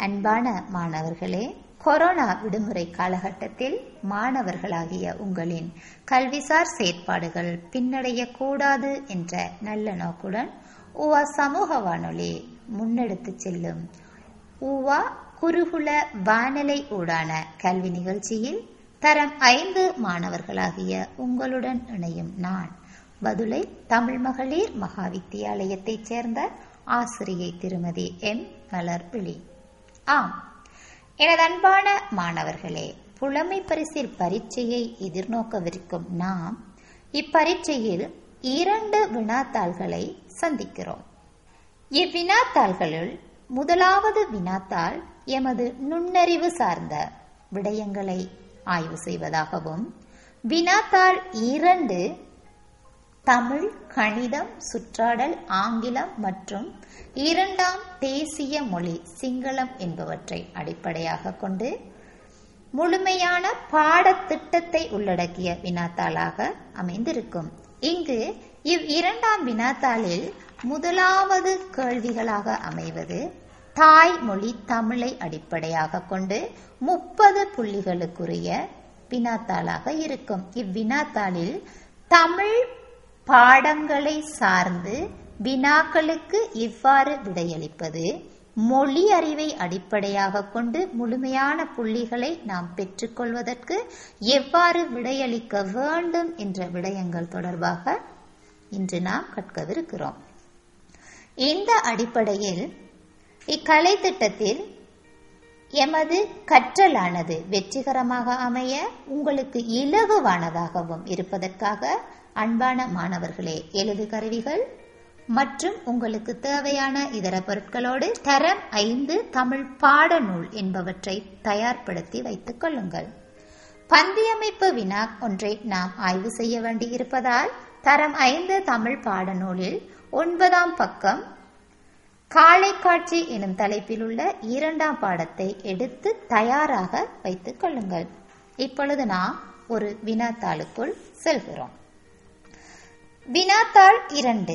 அன்பான மாணவர்களே, கொரோனா விடுமுறை காலகட்டத்தில் மாணவர்களாகிய உங்களின் கல்விசார் செயற்பாடுகள் பின்னடையக்கூடாது என்ற நல்ல நோக்குடன் ஊவா சமூக வானொலி முன்னெடுத்துச் செல்லும் ஊவா குருகுல வானலை ஊடான கல்வி நிகழ்ச்சியில் தரம் 5 மாணவர்களாகிய உங்களுடன் இணையும் நான் பதுளை தமிழ் மகளிர் மகா வித்தியாலயத்தைச் சேர்ந்த ஆசிரியை திருமதி எம் மலர்விழி. ஆம், எனது அன்பான மாணவர்களே, புலமை பரிசில் பரீட்சையை எதிர்நோக்கவிருக்கும் நாம் இப்பரீட்சையில் 2 வினாத்தாள்களை சந்திக்கிறோம். இவ்வினாத்தாள்களுள் முதலாவது வினாத்தாள் எமது நுண்ணறிவு சார்ந்த விடயங்களை ஆய்வு செய்வதாகவும், வினாத்தாள் 2 தமிழ், கணிதம், சுற்றாடல், ஆங்கிலம் மற்றும் 2ஆம் தேசிய மொழி சிங்களம் என்பவற்றை அடிப்படையாக கொண்டு முழுமையான பாடத்திட்டத்தை உள்ளடக்கிய வினாத்தாளாக அமைந்திருக்கும். இங்கு இவ்2ஆம் வினாத்தாளில் முதலாவது கேள்விகளாக அமைவது தாய்மொழி தமிழை அடிப்படையாக கொண்டு 30 புள்ளிகளுக்குரிய வினாத்தாளாக இருக்கும். இவ்வினாத்தாளில் தமிழ் பாடங்களை சார்ந்து வினாக்களுக்கு இவ்வாறு விடையளிப்பது, மொழி அறிவை அடிப்படையாக கொண்டு முழுமையான புள்ளிகளை நாம் பெற்றுக்கொள்வதற்கு எவ்வாறு விடையளிக்க வேண்டும் என்ற விடயங்கள் தொடர்பாக இன்று நாம் கற்கவிருக்கிறோம். இந்த அடிப்படையில் இக்கலை திட்டத்தில் எமது கற்றலானது வெற்றிகரமாக அமைய உங்களுக்கு இலகுவானதாகவும் இருப்பதற்காக அன்பான மாணவர்களே, எழுது கருவிகள் மற்றும் உங்களுக்கு தேவையான இதர பொருட்களோடு தரம் 5 தமிழ் பாடநூல் என்பவற்றை தயார்படுத்தி வைத்துக் கொள்ளுங்கள். பந்தியமைப்பு வினா ஒன்றை நாம் ஆய்வு செய்ய வேண்டியிருப்பதால் தரம் 5 தமிழ் பாடநூலில் 9ஆம் பக்கம் காலை காட்சி எனும் தலைப்பில் உள்ள 2ஆம் பாடத்தை எடுத்து தயாராக வைத்துக் கொள்ளுங்கள். இப்பொழுது நாம் ஒரு வினாத்தாளுக்குள் செல்கிறோம். வினாத்தாள் 2,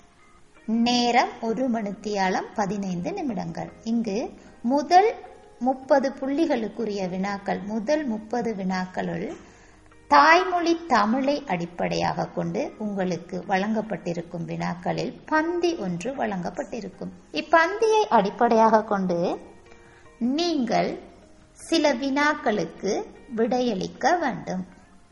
நேரம் 1 மணித்தியாலம் 15 நிமிடங்கள். இங்கு முதல் 30 புள்ளிகளுக்குரிய வினாக்கள், முதல் 30 வினாக்களுள் தாய்மொழி தமிழை அடிப்படையாக கொண்டு உங்களுக்கு வழங்கப்பட்டிருக்கும் வினாக்களில் பந்தி ஒன்று வழங்கப்பட்டிருக்கும். இப்பந்தியை அடிப்படையாக கொண்டு நீங்கள் சில வினாக்களுக்கு விடையளிக்க வேண்டும்.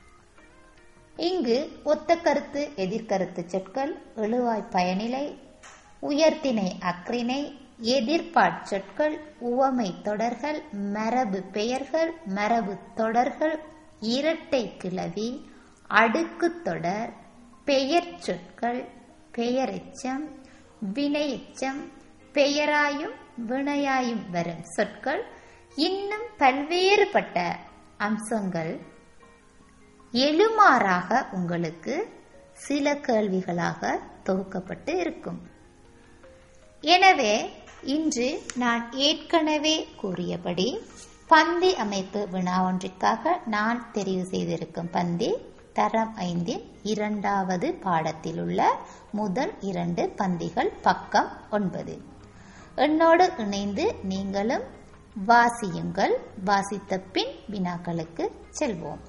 இங்கு ஒத்த கருத்து, எதிர்கருத்து சொற்கள், எழுவாய் பயனிலை, உயர்திணை அக்ரிணை, எதிர்பார்ச் சொற்கள், உவமை தொடர்கள், மரபு பெயர்கள், மரபு தொடர்கள், இரட்டை கிளவி, அடுக்கு தொடர், பெயர் சொற்கள், பெயரெச்சம், வினையெச்சம், பெயராயும் வினையாயும் வரும் சொற்கள், இன்னும் பல்வேறுபட்ட அம்சங்கள் எழுமாறாக உங்களுக்கு சில கேள்விகளாக தொகுக்கப்பட்டு இருக்கும். எனவே இன்று நான் ஏற்கனவே கூறியபடி பந்தி அமைப்பு வினா ஒன்றிற்காக நான் தெரிவு செய்திருக்கும் பந்தி தரம் 5 2வது பாடத்தில் உள்ள முதல் 2 பந்திகள், பக்கம் 9. என்னோடு இணைந்து நீங்களும் வாசியுங்கள். வாசித்த பின் வினாக்களுக்கு செல்வோம்.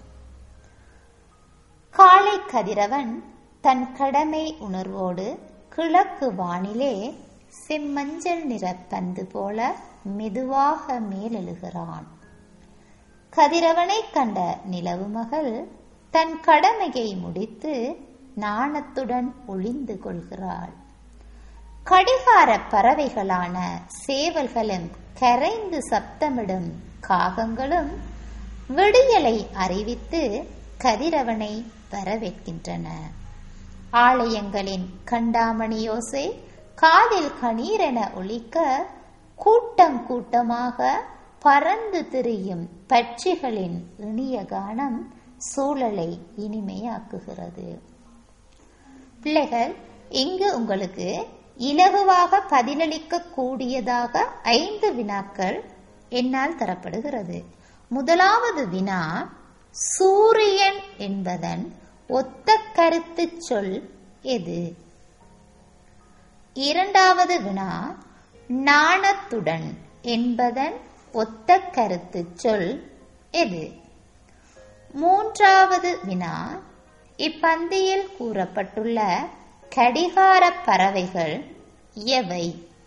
காலை கதிரவன் தன் கடமை உணர்வோடு கிழக்கு வானிலே செம்மஞ்சள் நிற பந்து போல மெதுவாக மேலெழுகிறான். கதிரவனை கண்ட நிலவு மகள் தன் கடமையை முடித்து நாணத்துடன் ஒளிந்து கொள்கிறாள். கடிகார பறவைகளான சேவல்களும் கரைந்து சப்தமிடும் காகங்களும் விடியலை அறிவித்து கதிரவனை வரவேற்கின்றன. ஆலயங்களின் கண்டாமணியோசை காதில் கணீரென ஒலிக்க கூட்டம் கூட்டமாக பறந்து திரியும் பட்சிகளின் இனிய கானம் சூழலை இனிமையாக்குகிறது. பிள்ளைகள், இங்கு உங்களுக்கு இலகுவாக பதிலளிக்க கூடியதாக 5 வினாக்கள் என்னால் தரப்படுகிறது. முதலாவது வினா, சூரியன் என்பதன் ஒத்த கருத்து சொல் எது? இரண்டாவது வினா, நாணத்துடன் என்பதன் ஒத்த கருத்து சொல் எது? மூன்றாவது வினா, இப்பந்தியில் கூறப்பட்டுள்ள கடிகார பறவைகள் எவை?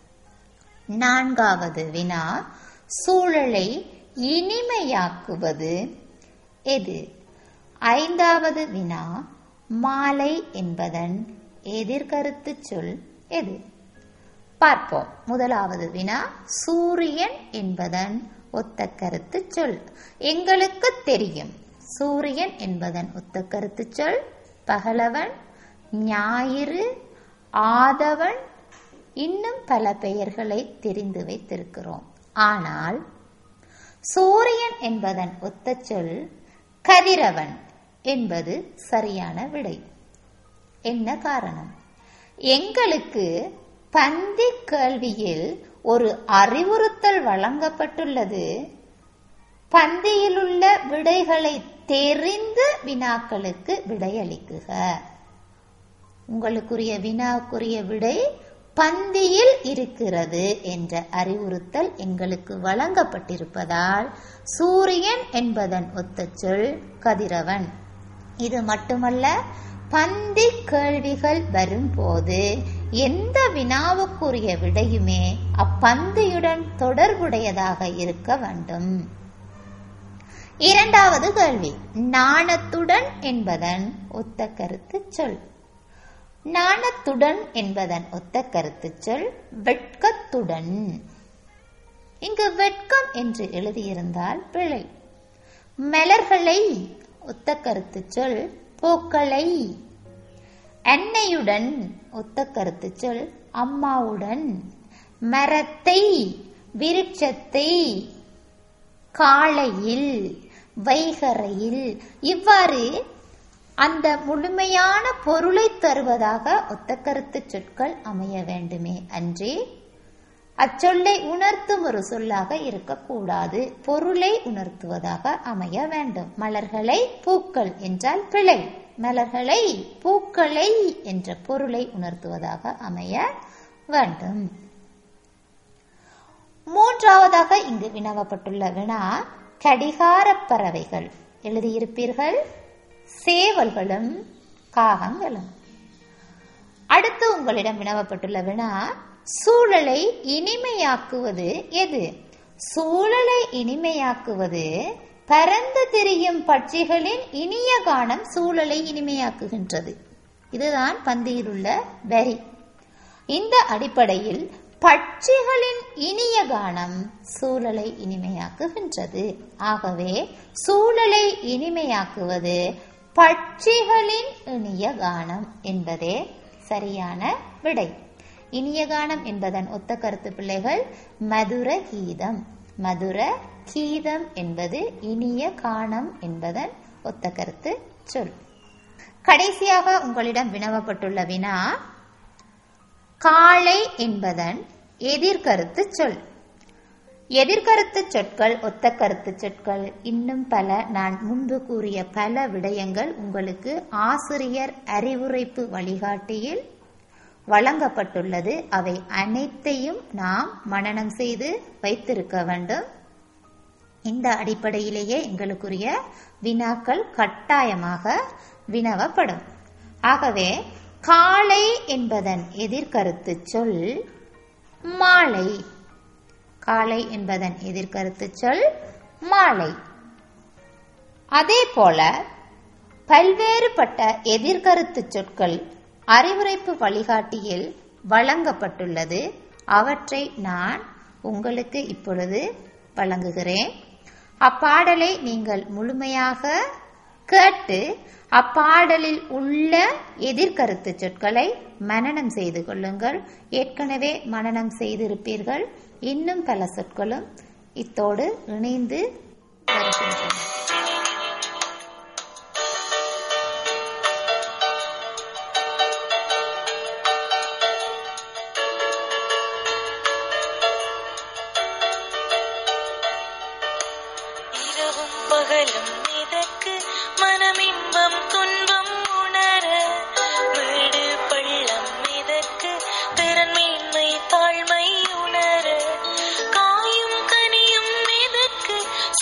நான்காவது வினா, சூழலை இனிமையாக்குவது எது? ஐந்தாவது வினா, மாலை என்பதன் எதிர்கருத்து சொல் எது? பார்ப்போம். முதலாவது வினா, சூரியன் என்பதன் ஒத்த கருத்து சொல். எங்களுக்கு தெரியும், சூரியன் என்பதன் ஒத்த கருத்து சொல் பகலவன், ஞாயிறு, ஆதவன், இன்னும் பல பெயர்களை தெரிந்து வைத்திருக்கிறோம். ஆனால் சூரியன் என்பதன் ஒத்த சொல் கதிரவன் என்பது சரியான விடை. என்ன காரணம்? எங்களுக்கு பந்தி கேள்வியில் ஒரு அறிவுறுத்தல் வழங்கப்பட்டுள்ளது. பந்தியிலுள்ள விடைகளை தெரிந்து வினாக்களுக்கு விடையளிக்குக. உங்களுக்குரிய வினாக்குரிய விடை பந்தியில் இருக்கிறது என்ற அறிவுறுத்தல் எங்களுக்கு வழங்கப்பட்டிருப்பதால் சூரியன் என்பதன் ஒத்த சொல் கதிரவன். இது மட்டுமல்ல, பந்தி கேள்விகள் வரும்போது எந்த வினாவுக்குரிய விடையுமே அப்பந்தியுடன் தொடர்புடையதாக இருக்க வேண்டும். இரண்டாவது கேள்வி, நாணத்துடன் என்பதன் ஒத்த கருத்து சொல். நாணத்துடன் என்பதன் ஒத்த கருத்து சொல் வெட்கத்துடன். இங்கு வெட்கம் என்று எழுதியிருந்தால் பிழை. மலர்களை ஒத்த கருத்து சொல் பூக்களை. அன்னையுடன் ஒத்த கருத்து சொல் அம்மாவுடன். மரத்தை, விருட்சத்தை, காளையில், வைகரையில், இவ்வாறு அந்த முழுமையான பொருளை தருவதாக ஒத்த கருத்து சொற்கள் அமைய வேண்டுமே அன்றி அச்சொல்லை உணர்த்தும் ஒரு சொல்லாக இருக்கக்கூடாது. பொருளை உணர்த்துவதாக அமைய வேண்டும். மலர்களை பூக்கள் என்றால் பிழை. மலர்களை பூக்களை என்ற பொருளை உணர்த்துவதாக அமைய வேண்டும். மூன்றாவதாக இங்கு வினவப்பட்டுள்ள வினா, கடிகார பறவைகள். எழுதியிருப்பீர்கள் சேவல்களும் காகங்களும். அடுத்து உங்களிடம் வினவப்பட்டுள்ள வினா, சூழலை இனிமையாக்குவது எது? சூழலை இனிமையாக்குவது பறந்து திரியும் பட்சிகளின் இனிய கானம் சூழலை இனிமையாக்குகின்றது. இதுதான் பந்தியில் உள்ள வரி. இந்த அடிப்படையில் பட்சிகளின் இனிய கானம் சூழலை இனிமையாக்குகின்றது. ஆகவே சூழலை இனிமையாக்குவது பட்சிகளின் இனிய கானம் என்பதே சரியான விடை. இனிய கானம் என்பதன் ஒத்த கருத்து பிள்ளைகள் மதுர கீதம். மதுர கீதம் என்பது இனிய கானம் என்பதன் ஒத்த கருத்து சொல். கடைசியாக உங்களிடம் வினவப்பட்டுள்ள வினா, காளை என்பதன் எதிர்கருத்து சொல். எதிர்கருத்து சொற்கள், ஒத்த கருத்து சொற்கள், இன்னும் பல நான் முன்பு கூறிய பல விடயங்கள் உங்களுக்கு ஆசிரியர் அறிவுரைப்பு வழிகாட்டியில் வழங்கப்பட்டுள்ளது. அவை அனைத்தையும் நாம் மனனம் செய்து வைத்திருக்க வேண்டும். இந்த அடிப்படையிலேயே எங்களுக்குரிய வினாக்கள் கட்டாயமாக வினவப்படும். ஆகவே காளை என்பதன் எதிர்கருத்து சொல் மாலை. காளை என்பதன் எதிர்கருத்து சொல் மாலை. அதே போல பல்வேறுபட்ட எதிர்கருத்து சொற்கள் அறிவுரைப்பு வழிகாட்டியில் வழங்கப்பட்டுள்ளது. அவற்றை நான் உங்களுக்கு இப்பொழுது வழங்குகிறேன். அப்பாடலை நீங்கள் முழுமையாக கேட்டு அப்பாடலில் உள்ள எதிர்கருத்து சொற்களை மனனம் செய்து கொள்ளுங்கள். ஏற்கனவே மனனம் செய்திருப்பீர்கள். இன்னும் பல சொற்களும் இத்தோடு இணைந்து வருகின்றன. பகலும் இதற்கு மனமின்பம் துன்பம் உணர, வீடு பள்ளம் இதற்கு திறன்மேன்மை தாழ்மை உணர, காயும்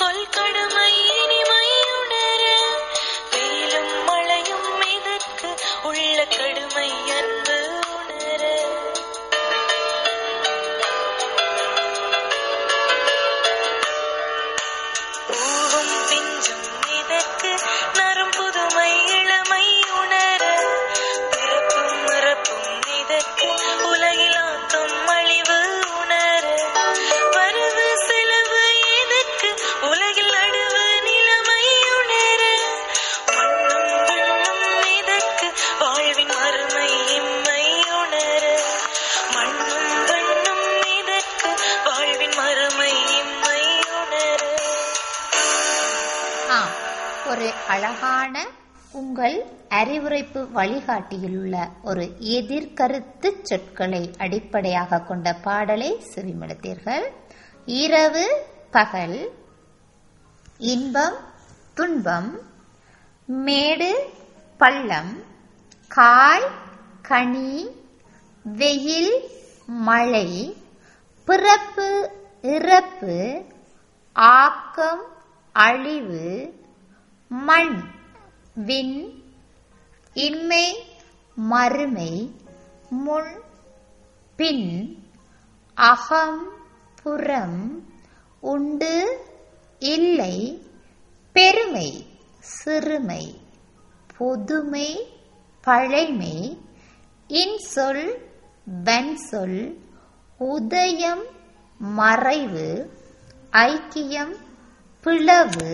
சொல் கடுமை இனிமை உணர வெயிலும் மழையும் இதற்கு உள்ள கடுமை அன்பு உணர பூவும் பிஞ்சும் இதற்கு நரும் புதுமை இளமை உணர பிறப்பும் இறப்பும் இதற்கு உலகில் ஆக்கம் அழிவு உணர வரவு செலவு இதற்கு உலகில் நடுவு நிலைமை உணர மண்ணும் விண்ணும் இதற்கு வாழ்வின் மறுமை இம்மை உணர மண்ணும் விண்ணும் இதற்கு வாழ்வின் மறுமை இம்மை உணர. ஒரு அழகான உங்கள் அறிவுரைப்பு வழிகாட்டியில் உள்ள ஒரு எதிர்கருத்து சொற்களை அடிப்படையாக கொண்ட பாடலை செவிமடுத்தீர்கள். இரவு பகல், இன்பம் துன்பம், மேடு பள்ளம், காய் கனி, வெயில் மழை, பிறப்பு இறப்பு, ஆக்கம் அழிவு, மண் விண், இன்மை மறுமை, முன் பின், அகம் புறம், உண்டு இல்லை, பெருமை சிறுமை, பொதுமை பழைமை, இன்சொல் வன்சொல், உதயம் மறைவு, ஐக்கியம் பிளவு,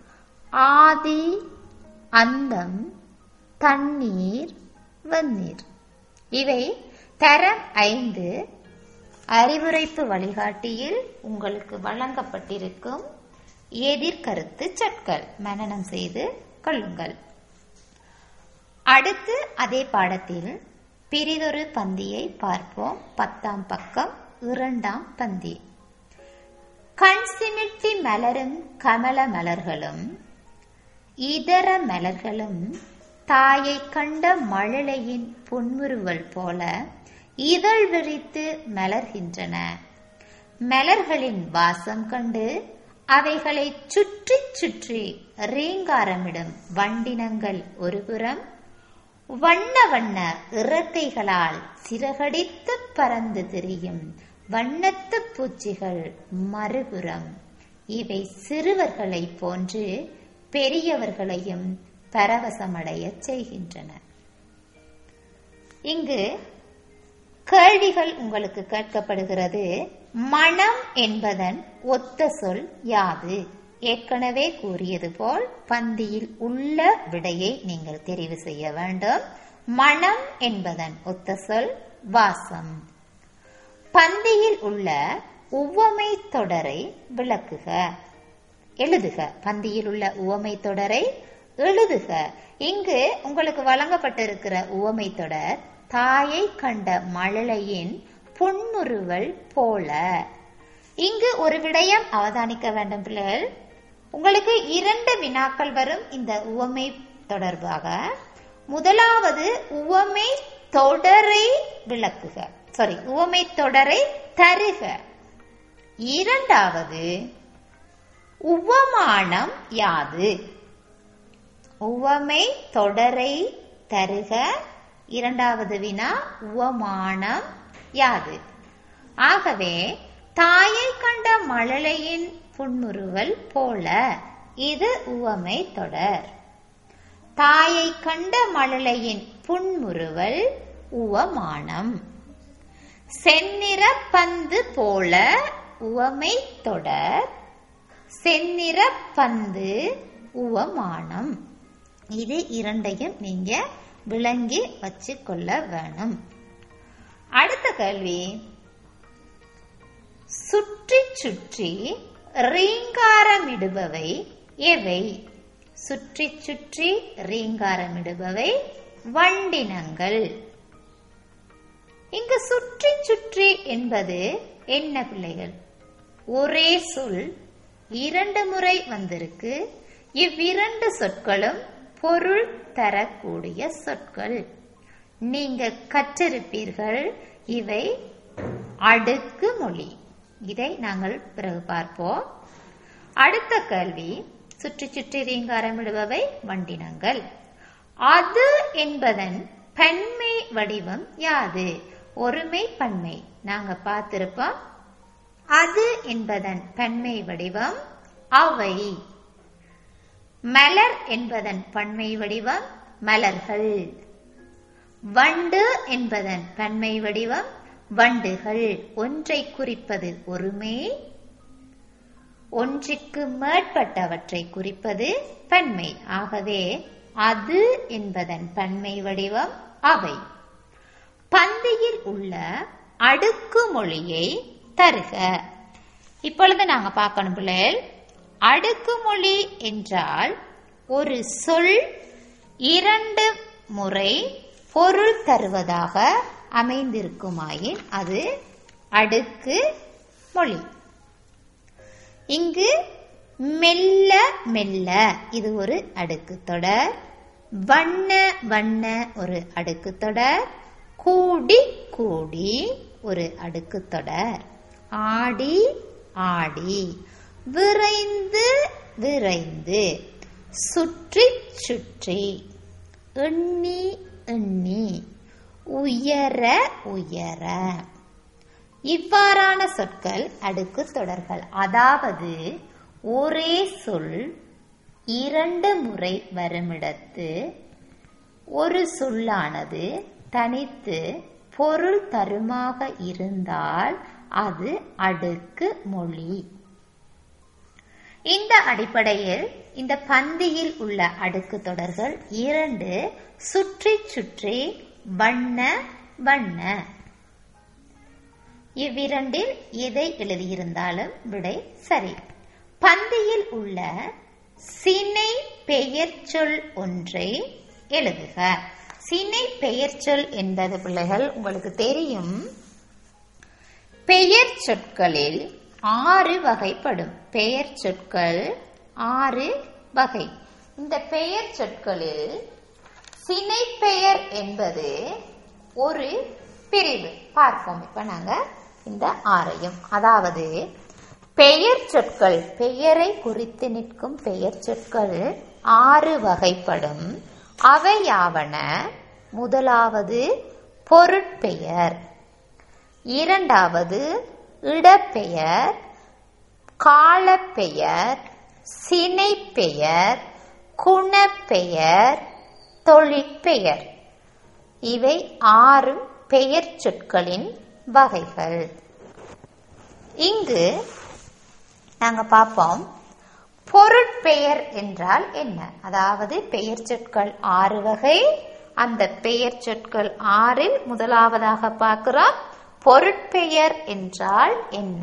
ஆதி அந்தம், தண்ணீர் வெந்நீர். இவை தரம் 5 அறிவுரைப்பு வழிகாட்டியில் உங்களுக்கு வழங்கப்பட்டிருக்கும் எதிர்கருத்து சொற்கள். மனனம் செய்து கொள்ளுங்கள். அடுத்து அதே பாடத்தில் பிரிதொரு பந்தியை பார்ப்போம். 10ஆம் பக்கம் 2ஆம் பந்தி. கண் சிமிட்டி மலரும் கமல மலர்களும் இதர மலர்களும் தாயை கண்ட மழலையின் புன்முறுவல் போல இதழ் விரித்து மலர்கின்றன. மலர்களின் வாசம் கண்டு அவைகளை சுற்றி சுற்றி ரீங்காரமிடும் வண்டினங்கள் ஒருபுறம், வண்ண வண்ண இறக்கைகளால் சிறகடித்து பறந்து திரியும் வண்ணத்து பூச்சிகள் மறுபுறம். இவை சிறுவர்களை போன்று பெரியவர்களையும் பரவசமடைய செய்கின்றன. இங்கு கேள்விகள் உங்களுக்கு கேட்கப்படுகிறது. மனம் என்பதன் ஒத்த சொல் யாது? ஏற்கனவே கூறியது போல் பந்தியில் உள்ள விடையை நீங்கள் தெரிவு செய்ய வேண்டும். மனம் என்பதன் ஒத்த சொல் வாசம். பந்தியில் உள்ள உவமை தொடரை விளக்குக, எழுதுக. பந்தியில் உள்ள உவமை தொடரை எழுதுக. இங்கு உங்களுக்கு வழங்கப்பட்டிருக்கிற உவமை தொடர் தாயை கண்ட மழலையின் புன்முறுவல் போல. இங்கு ஒரு விடயம் அவதானிக்க வேண்டும் பிள்ளைகள். உங்களுக்கு 2 வினாக்கள் வரும் இந்த உவமை தொடர்பாக. முதலாவது உவமை தொடரை விளக்குக, உவமை தொடரை தருக. இரண்டாவது உவமானம் யாது? உவமை தொடரை தருக. இரண்டாவது வினா உவமானம் யாது? ஆகவே தாயை கண்ட மழலையின் புன்முறுவல் போல, இது உவமை தொடர். தாயை கண்ட மழலையின் புன்முறுவல் உவமானம். செந்நிற பந்து போல உவமை தொடர், செந்நிற பந்து உவமானம். இது இரண்டையும் நீங்க விளங்கி வச்சு கொள்ள வேணும். அடுத்த கேள்வி, சுற்றி சுற்றி ரீங்காரமிடுபவை எவை? சுற்றி சுற்றி ரீங்காரமிடுபவை வண்டினங்கள். இங்கு சுற்றி சுற்றி என்பது என்ன பிள்ளைகள்? ஒரே சொல் 2 முறை வந்திருக்கு. இவ்விரண்டு சொற்களும் பொருள் தரக்கூடிய சொற்கள். நீங்க கற்றிருப்பீர்கள். இவை அடுக்கு மொழி. இதை நாங்கள் பிறகு பார்ப்போம். அடுத்த கேள்வி, சுற்றி சுற்றி ரீங்காரமிடுபவை வண்டினங்கள். அது என்பதன் பன்மை வடிவம் யாது? ஒருமை பன்மை நாங்க பார்த்திருப்போம். அது என்பதன் பன்மை வடிவம் அவை. மலர் என்பதன் பன்மை வடிவம் மலர்கள். வண்டு என்பதன் பன்மை வடிவம் வண்டுகள். ஒன்றை குறிப்பது ஒருமை, ஒன்றுக்கு மேற்பட்டவற்றை குறிப்பது பன்மை. ஆகவே அது என்பதன் பன்மை வடிவம் அவை. பந்தியில் உள்ள அடுக்கு மொழியை தருக. இப்பொழுது நாங்க பார்க்கணும் பிள்ளைகள், அடுக்குமொழி என்றால் ஒரு சொல் 2 முறை பொருள் தருவதாக அமைந்திருக்குமாயின் அது அடுக்கு மொழி. இங்கு மெல்ல மெல்ல இது ஒரு அடுக்கு தொடர், வண்ண வண்ண ஒரு அடுக்கு தொடர், கூடி கூடி ஒரு அடுக்கு தொடர், ஆடி ஆடி, விரைந்து விரைந்து, சுற்றி சுற்றி, எண்ணி எண்ணி, உயர உயர. இவ்வாறான சொற்கள் அடுக்கு தொடர்கள். அதாவது ஒரே சொல் 2 முறை வருமிடத்து ஒரு சொல்லானது தனித்து பொருள் தருமாக இருந்தால் அது அடுக்கு மொழி. இந்த அடிப்படையில் இந்த பந்தியில் உள்ள அடுக்கு தொடர்கள் 2 சுற்றி சுற்றி, வண்ண வண்ண. இவ்விரண்டில் எதை எழுதியிருந்தாலும் விடை சரி. பந்தியில் உள்ள சினை பெயர் சொல் ஒன்றை எழுதுக. சினை பெயர் சொல் என்பது பிள்ளைகள் உங்களுக்கு தெரியும், பெயர் சொற்களில் 6 வகைப்படும். பெயர் சொற்கள் 6 வகை. இந்த பெயர் சொற்களில் சினை பெயர் என்பது ஒரு பிரிவு. பார்ப்போம் இப்ப நாங்க இந்த 6ஐயும். அதாவது பெயர் சொற்கள், பெயரை குறித்து நிற்கும் பெயர் சொற்கள் 6 வகைப்படும். அவையாவன: முதலாவது பொருட்பெயர், இரண்டாவது இடப்பெயர், காலப்பெயர், சினைப்பெயர், குணப்பெயர், தொழிற்பெயர். இவை 6 பெயர் சொற்களின் வகைகள். இங்கு நாங்க பார்ப்போம், பொருட்பெயர் என்றால் என்ன. அதாவது பெயர் சொற்கள் 6 வகை. அந்த பெயர் சொற்கள் 6இல் முதலாவதாக பார்க்கிறோம் பொருட்பெயர் என்றால் என்ன.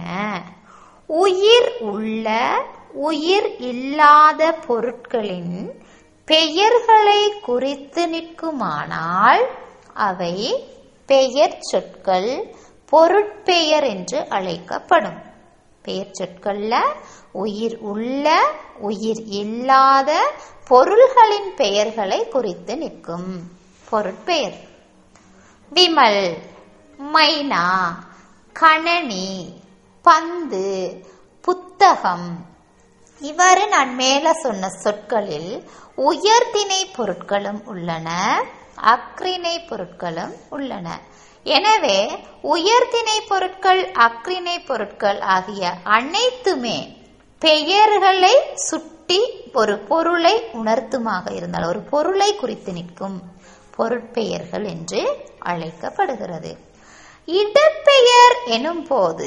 உயிர் உள்ள உயிர் இல்லாத பொருட்களின் பெயர்களை குறித்து நிற்குமானால் அவை பெயர் சொற்கள் பொருட்பெயர் என்று அழைக்கப்படும். பெயர் சொற்கள்ல உயிர் உள்ள உயிர் இல்லாத பொருள்களின் பெயர்களை குறித்து நிற்கும் பொருட்பெயர். விமல், மைனா, கணனி, பந்து, புத்தகம். இவ்வாறு நான் மேல சொன்ன சொற்களில் உயர்திணை பொருட்களும் உள்ளன, அக்ரிணை பொருட்களும் உள்ளன. எனவே உயர்திணை பொருட்கள், அக்ரிணை பொருட்கள் ஆகிய அனைத்துமே பெயர்களை சுட்டி ஒரு பொருளை உணர்த்துமாக இருந்தால், ஒரு பொருளை குறித்து நிற்கும் பொருட்பெயர்கள் என்று அழைக்கப்படுகிறது. இடப்பெயர் எனும் போது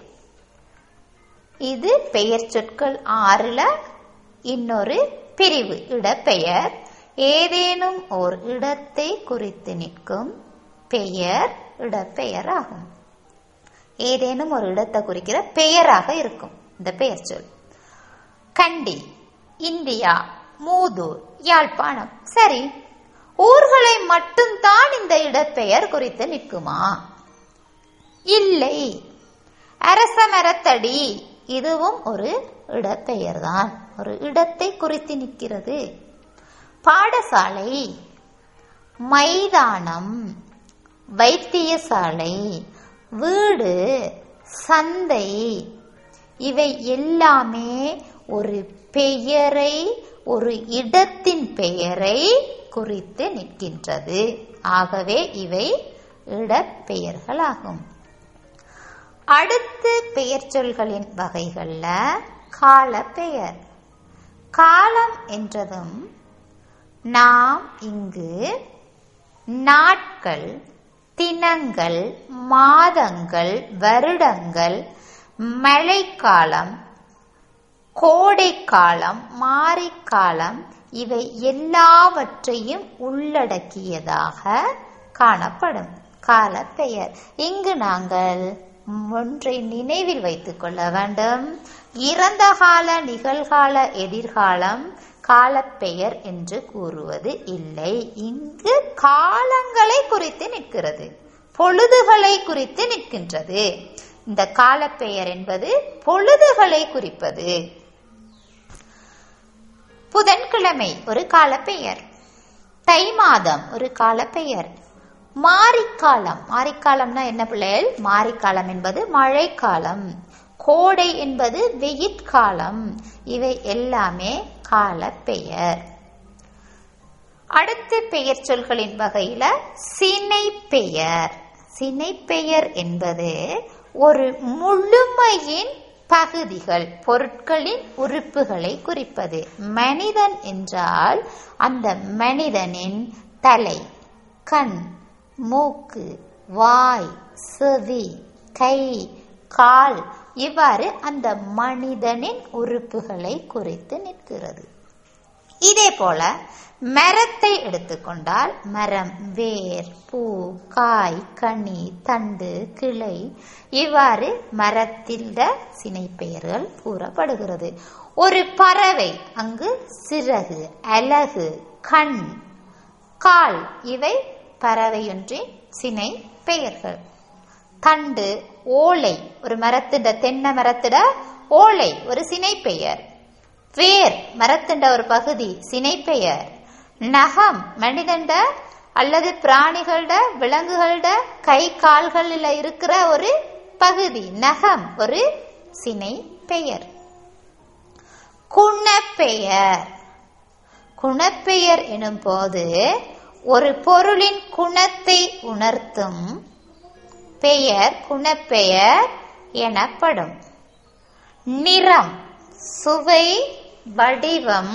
இது பெயர் சொற்கள் 6ல இன்னொரு பிரிவு. இடப்பெயர் ஏதேனும் ஓர் இடத்தை குறித்து நிற்கும் பெயர் இடப்பெயர் ஆகும். ஏதேனும் ஒரு இடத்தை குறிக்கிற பெயராக இருக்கும் இந்த பெயர் சொல். கண்டி, இந்தியா, மூதூர், யாழ்ப்பாணம். சரி, ஊர்களை மட்டும்தான் இந்த இடப்பெயர் குறித்து நிற்குமா? இல்லை. அரச மரத்தடி, இதுவும் ஒரு இடப்பெயர் தான், ஒரு இடத்தை குறித்து நிற்கிறது. பாடசாலை, மைதானம், வைத்தியசாலை, வீடு, சந்தை, இவை எல்லாமே ஒரு பெயரை, ஒரு இடத்தின் பெயரை குறித்து நிற்கின்றது. ஆகவே இவை இடப்பெயர்களாகும். அடுத்து பெயர் சொல்களின் வகைகள்ல காலப்பெயர். காலம் என்றதும் நாம் இங்கு நாட்கள், தினங்கள், மாதங்கள், வருடங்கள், மழைக்காலம், கோடைக்காலம், மாரிக்காலம் இவை எல்லாவற்றையும் உள்ளடக்கியதாக காணப்படும் காலப்பெயர். இங்கு நாங்கள் ஒன்றை நினைவில் வைத்துக் கொள்ள வேண்டும். இறந்த கால, நிகழ்கால, எதிர்காலம் காலப்பெயர் என்று கூறுவது இல்லை. இங்கு காலங்களை குறித்து நிற்கிறது, பொழுதுகளை குறித்து நிற்கின்றது. இந்த காலப்பெயர் என்பது பொழுதுகளை குறிப்பது. புதன்கிழமை ஒரு காலப்பெயர், தை மாதம் ஒரு காலப்பெயர், மாரிக்காலம். மாரிக்காலம்னா என்ன பிள்ளைகள்? மாரிக்காலம் என்பது மழைக்காலம், கோடை என்பது வெயிற்காலம். இவை எல்லாமே காலப்பெயர். அடுத்த பெயர் சொல்களின் வகையில சினை பெயர். சினை பெயர் என்பது ஒரு முழுமையின் பகுதிகள், பொருட்களின் உறுப்புகளை குறிப்பது. மனிதன் என்றால் அந்த மனிதனின் தலை, கண், மூக்கு, வாய், செவி, கை, கால் இவ்வாறு அந்த மனிதனின் உறுப்புகளை குறித்து நிற்கிறது. இதே போல மரத்தை எடுத்துக்கொண்டால் மரம், வேர், பூ, காய், கனி, தண்டு, கிளை இவ்வாறு மரத்தில் சினை பெயர்கள் கூறப்படுகிறது. ஒரு பறவை, அங்கு சிறகு, அலகு, கண், கால் இவை பறவையொன்றின் சினை பெயர்கள். தண்டு, ஓலை, ஒரு மரத்திட, தென்னை மரத்திட ஓலை ஒரு சினை பெயர். வேர், மரத்திட ஒரு பகுதி, சினை பெயர். நகம், மனிதண்ட அல்லது பிராணிகள, விலங்குகள கை கால்களில் இருக்கிற ஒரு பகுதி, நகம் ஒரு சினை பெயர். குணப்பெயர். குணப்பெயர் எனும் போது ஒரு பொருளின் குணத்தை உணர்த்தும் பெயர் குணப்பெயர் எனப்படும். நிறம், சுவை, வடிவம்,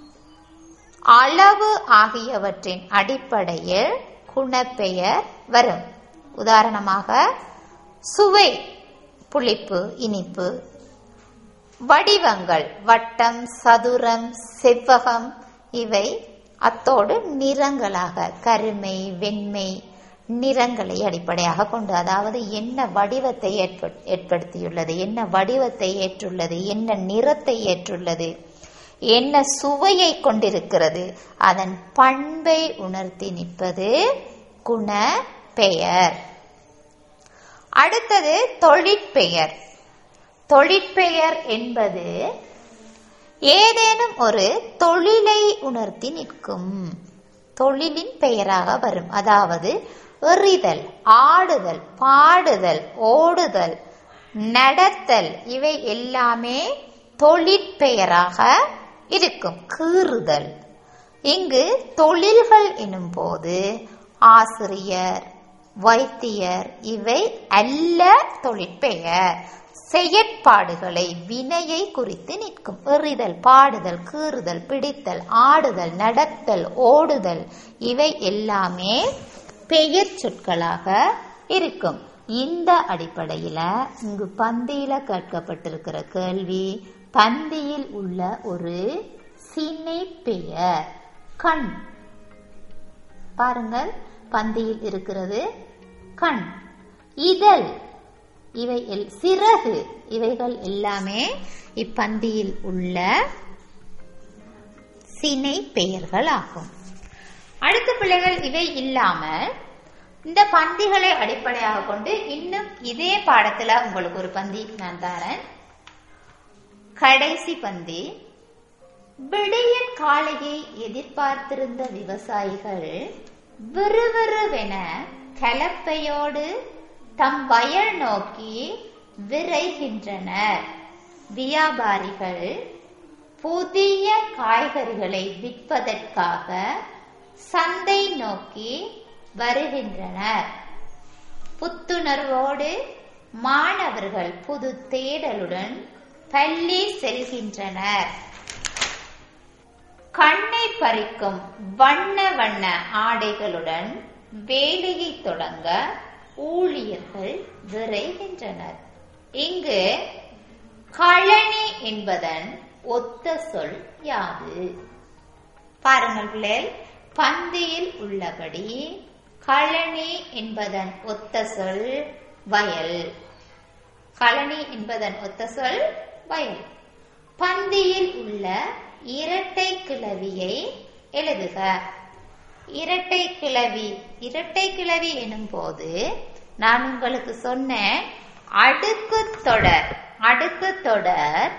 அளவு ஆகியவற்றின் அடிப்படையில் குணப்பெயர் வரும். உதாரணமாக சுவை, புளிப்பு, இனிப்பு. வடிவங்கள், வட்டம், சதுரம், செவ்வகம் இவை. அத்தோடு நிறங்களாக கருமை, வெண்மை நிறங்களை அடிப்படையாக கொண்டு, அதாவது என்ன வடிவத்தை ஏற்படுத்தியுள்ளது, என்ன வடிவத்தை ஏற்றுள்ளது, என்ன நிறத்தை ஏற்றுள்ளது, என்ன சுவையை கொண்டிருக்கிறது, அதன் பண்பை உணர்த்தி நிற்பது குண பெயர். அடுத்தது தொழிற்பெயர். தொழிற்பெயர் என்பது ஏதேனும் ஒரு தொழிலை உணர்த்தி நிற்கும் தொழிலின் பெயராக வரும். அதாவது எறிதல், ஆடுதல், பாடுதல், ஓடுதல், நடத்தல் இவை எல்லாமே தொழிற்பெயராக இருக்கும். கீறுதல். இங்கு தொழில்கள் எனும் போது ஆசிரியர், வைத்தியர் இவை அல்ல தொழிற்பெயர். செயற்பாடுகளை, வினையை குறித்து நிற்கும். எறிதல், பாடுதல், கீறுதல், பிடித்தல், ஆடுதல், நடத்தல், ஓடுதல் இவை எல்லாமே பெயர் சொற்களாக இருக்கும். இந்த அடிப்படையில இங்கு பந்தியில கேட்கப்பட்டிருக்கிற கேள்வி, பந்தியில் உள்ள ஒரு சினை பெயர் கண். பாருங்கள், பந்தியில் இருக்கிறது கண். இதழ், இவை சிறகு இவைகள் எல்லாமே இப்பந்தியில் உள்ள சினை பெயர்கள் ஆகும். அடுத்த பிள்ளைகள், இவை இல்லாமல் இந்த பந்திகளை அடிப்படையாக கொண்டு இன்னும் இதே பாடத்துல உங்களுக்கு ஒரு பந்தி நான் தரேன். கடைசி பந்தி. விடியற் காலையை எதிர்பார்த்திருந்த விவசாயிகள் விறுவிறுவென கலப்பையோடு தம் வயல் நோக்கி விரைகின்றனர். வியாபாரிகள் புதிய காய்கறிகளை விற்பதற்காக சந்தை நோக்கி வருகின்றனர். புத்துணர்வோடு மாணவர்கள் புது தேடலுடன் பள்ளி செல்கின்றனர். கண்ணை பறிக்கும் வண்ண வண்ண ஆடைகளுடன் வேலையை தொடங்க ஊழியர்கள் விரைகின்றனர். இங்கு கழனி என்பதன் ஒத்த சொல் யாது? பாருங்கள் பிள்ளைகள், பந்தியில் உள்ளபடி கழனி என்பதன் ஒத்த சொல் வயல். கழனி என்பதன் ஒத்த சொல் வயல். பந்தியில் உள்ள இரட்டை கிளவியை எழுதுக. இரட்டை கிளவி, இரட்டை கிளவி எனும் போது நான் உங்களுக்கு சொன்ன அடுக்கு தொடர், அடுக்கு தொடர்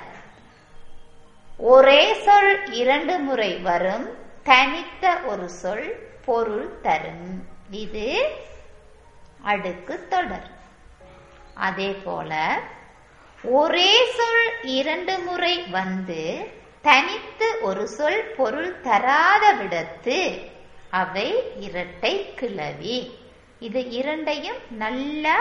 ஒரே சொல் இரண்டு முறை வரும், தனித்த ஒரு சொல் பொருள் தரும். இது அடுக்கு தொடர். அதே போல ஒரே சொல் இரண்டு முறை வந்து தனித்து ஒரு சொல் பொருள் தராத விடத்து அவை இரட்டை கிளவி. இது இரண்டையும் நல்லா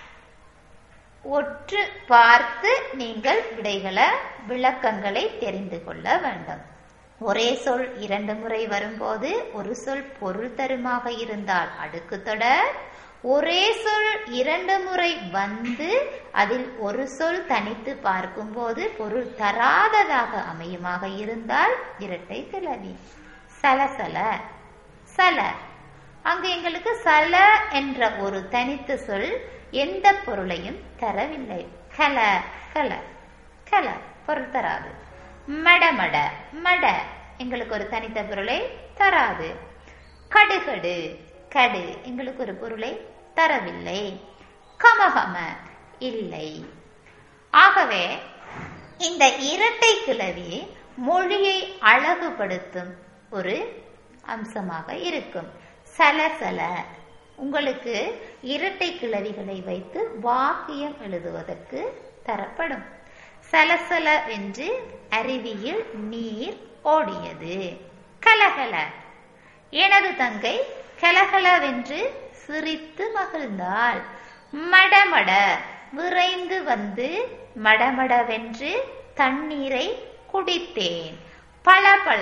ஒற்று பார்த்து நீங்கள் விடைகளை விளக்கங்களை தெரிந்து கொள்ள வேண்டும். ஒரே சொல் இரண்டு முறை வரும்போது ஒரு சொல் பொருள் தருமாக இருந்தால் அடுக்கு தொடர், ஒரே சொல் இரண்டு முறை வந்து அதில் ஒரு சொல் தனித்து பார்க்கும் போது பொருள் தராததாக அமையுமாக இருந்தால் இரட்டை கிளவி. சலசல, சல, அங்கு எங்களுக்கு சல என்ற ஒரு தனித்த சொல் எந்த பொருளையும் தரவில்லை. கல, கல, கல பொருள் தராது. மடமட, மட எங்களுக்கு ஒரு தனித்த பொருளை தராது. கடுகடு, கடு எங்களுக்கு ஒரு பொருளை தரவில்லை. கமகம இல்லை. ஆகவே இந்த இரட்டை கிளவி மொழியை அழகுபடுத்தும் ஒரு அம்சமாக இருக்கும். சலசல உங்களுக்கு இரட்டை கிளவிகளை வைத்து வாக்கியம் எழுதுவதற்கு தரப்படும். சலசல என்று அருவியில் நீர் ஓடியது. கலகல, எனது தங்கை கலகலவென்று சிரித்து மகிழ்ந்தாள். மடமட, விரைந்து வந்து மடமடவென்று தண்ணீரை குடித்தேன். பளபள,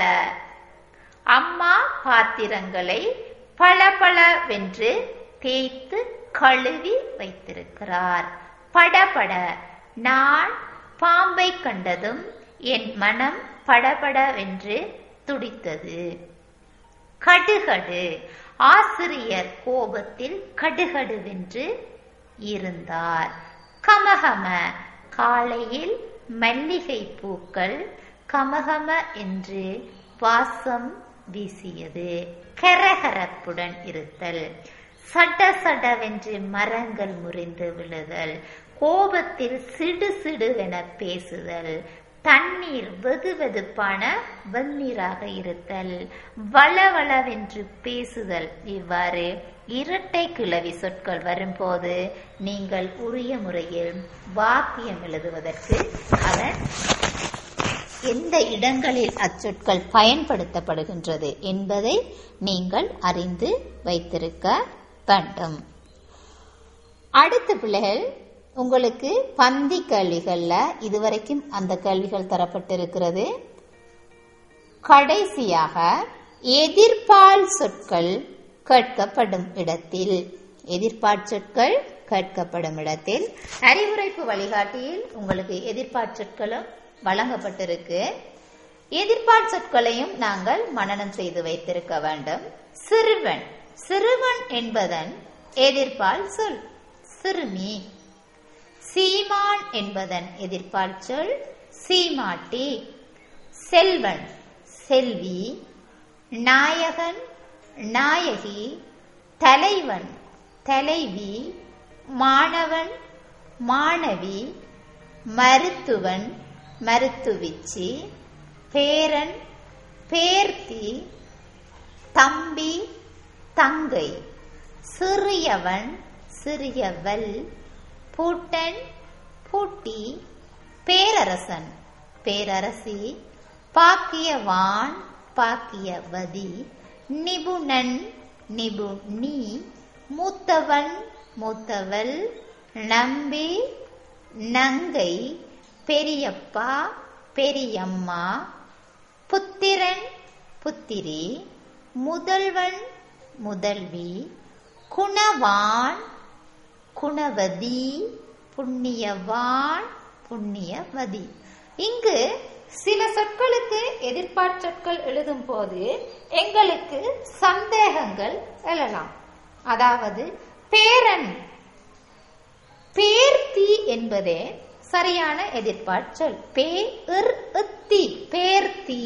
அம்மா பாத்திரங்களை பளபளவென்று தேய்த்து கழுவி வைத்திருக்கிறார். படபட, நான் பாம்பை கண்டதும் என் மனம் படபடவென்று துடித்தது. கடுகடு, ஆசிரியர் கோபத்தில் கடுகடுவென்று இருந்தார். கமகம, காலையில் மல்லிகை பூக்கள் கமகம என்று வாசம் வீசியது. கரகரப்புடன் இருத்தல், சட சடவென்று மரங்கள் முறிந்து விழுதல், கோபத்தில் சிடு சிடுவென பேசுதல், தண்ணீர் வெது வெதுப்பான வெந்நீராக இருத்தல், வளவளவென்று பேசுதல். இவ்வாறு இரட்டை கிளவி சொற்கள் வரும்போது நீங்கள் உரிய முறையில் வாக்கியம் எழுதுவதற்கு அதன் எந்த இடங்களில் அச்சொற்கள் பயன்படுத்தப்படுகின்றது என்பதை நீங்கள் அறிந்து வைத்திருக்க வேண்டும். அடுத்த பிள்ளைகள், உங்களுக்கு பந்தி கேள்விகள்ல இதுவரைக்கும் அந்த கேள்விகள் தரப்பட்டிருக்கிறது. கடைசியாக எதிர்பால் சொற்கள் கேட்கப்படும் இடத்தில், எதிர்பால் சொற்கள் கேட்கப்படும் இடத்தில் அறிவுரைப்பு வழிகாட்டியில் உங்களுக்கு எதிர்பால் சொற்களும் வழங்கப்பட்டிருக்கு. எதிர்பால் சொற்களையும் நாங்கள் மனனம் செய்து வைத்திருக்க வேண்டும். சிறுவன், சிறுவன் என்பதன் எதிர்பால் சொல் சிறுமி. சீமான் என்பதன் எதிர்பால் சொல் சீமாட்டி. செல்வன், செல்வி. நாயகன், நாயகி. தலைவன், தலைவி. மாணவன், மாணவி. மருத்துவன், மருத்துவிச்சி. பேரன், பேர்த்தி. தம்பி, தங்கை. சிறியவன், சிறியவள். பூட்டன், பூட்டி. பேரரசன், பேரரசி. பாக்கியவான் பாக்கியவதி, நிபுணன் நிபுணி, மூத்தவன் மூத்தவள், நம்பி நங்கை, பெரியப்பா பெரியம்மா, புத்திரன் புத்திரி, முதல்வன் முதல்வி, குணவான் குணவதி, புண்ணியவான் புண்ணியவதி. இங்கு சில சொற்களுக்கு எதிர்பார்ச்சொற்கள் எழுதும் போது எங்களுக்கு சந்தேகங்கள் எழலாம். அதாவது பேரன் பேர்த்தி என்பதே சரியான எதிர்பார்ச்சொல். பேர்த்தி.